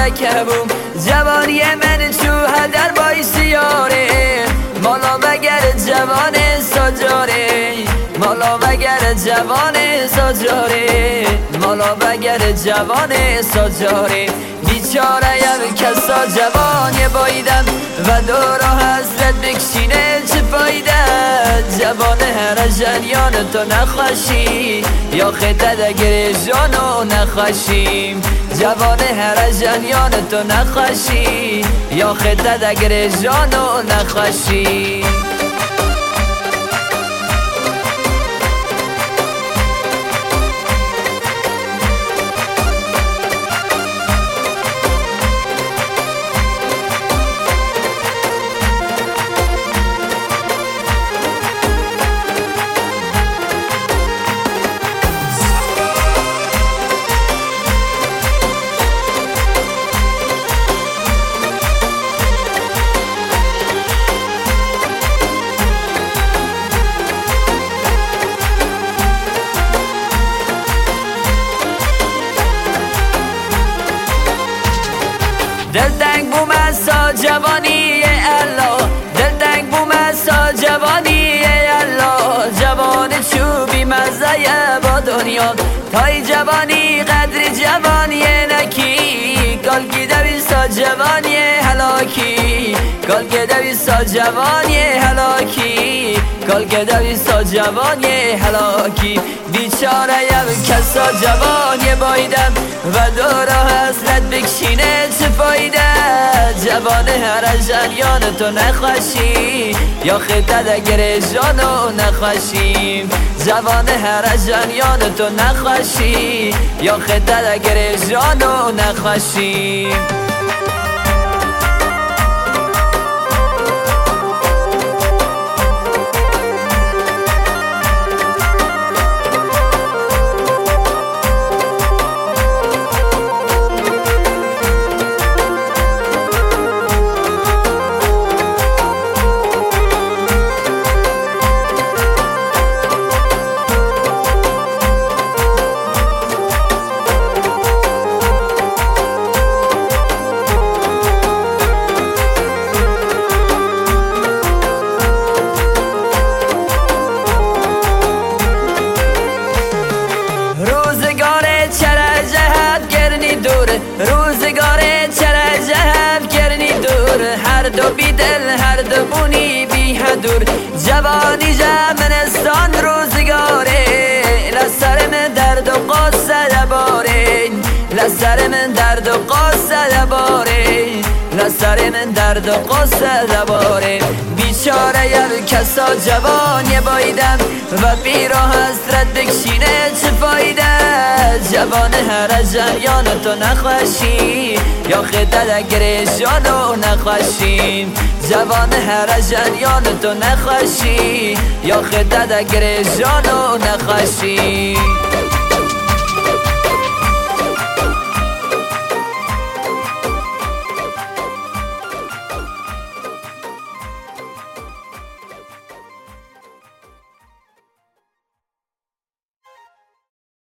کبوم جوانی من چو هدر بای سیاره مالا مگر جوان ساجاره مالا مگر جوان ساجاره مالا مگر جوان ساجاره بیچاره یم کسا جوانی بایدم و دورا حسرت بکشینه چه فایده جوان هر جریان تو نخوشی یا خطت اگر جانو نخوشیم جوان هر جریان تو نخوشی یا خطت اگر جانو نخوشی دلتنگ بوم اسا جوانی الله دلتنگ بوم اسا جوانی الله جوان چوبی مزه با دنیا تای جوانی قدر جوانی نکی کال کی دویسا جوانی هلاکی کال کی دویسا جوانی هلاکی کال کی دویسا جوانی هلاکی بیچاره یم کسا جوانی بایدم و دورا حسرت بکشینه چه فایده جوان هر جریان تو نخوشی یا خطت اگر جانو نخوشیم جوان هر جریان تو نخوشی یا خطت اگر جانو نخوشیم روزگار چرا جهب کرنی دور هر دو بی دل هر دو بونی بی هدور جوانی جمنستان روزگاره لسر من درد و قصه دباره لسر من درد و قصه دباره لسر من درد و قصه دباره بیچاره یم کسا جوانی بایدم و بیرا حسرت بکشینه چه فایده جوان هر جریان تو نخوشی یا خطت اگر جانو نخوشیم جوان هر جریان تو نخوشی یا خطت اگر جانو نخوشی